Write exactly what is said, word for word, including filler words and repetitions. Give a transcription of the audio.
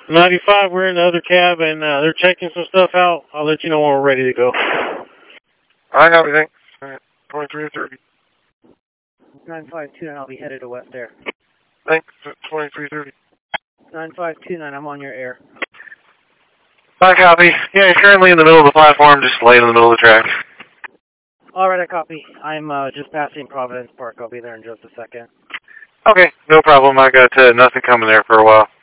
ninety-five, we're in the other cab, and uh, they're checking some stuff out. I'll let you know when we're ready to go. I got everything. All right, twenty-three to thirty. nine five two nine, I'll be headed to West Air. Thanks, twenty-three thirty. nine five two nine, I'm on your air. I copy. Yeah, you're currently in the middle of the platform, just laying in the middle of the track. All right, I copy. I'm uh, just passing Providence Park. I'll be there in just a second. Okay, no problem. I got uh, nothing coming there for a while.